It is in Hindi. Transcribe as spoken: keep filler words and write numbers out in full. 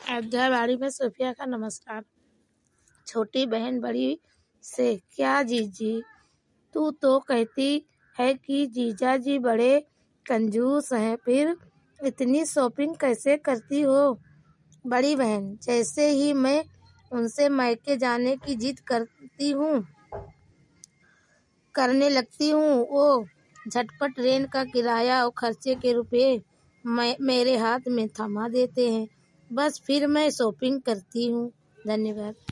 अयोध्या बाड़ी में सोफिया का नमस्कार। छोटी बहन बड़ी से, क्या जीजी, तू तो कहती है कि जीजा जी बड़े कंजूस हैं, फिर इतनी शॉपिंग कैसे करती हो? बड़ी बहन, जैसे ही मैं उनसे मायके जाने की जिद करती हूँ करने लगती हूँ वो झटपट ट्रेन का किराया और खर्चे के रुपए मेरे हाथ में थमा देते हैं। बस फिर मैं शॉपिंग करती हूँ। धन्यवाद।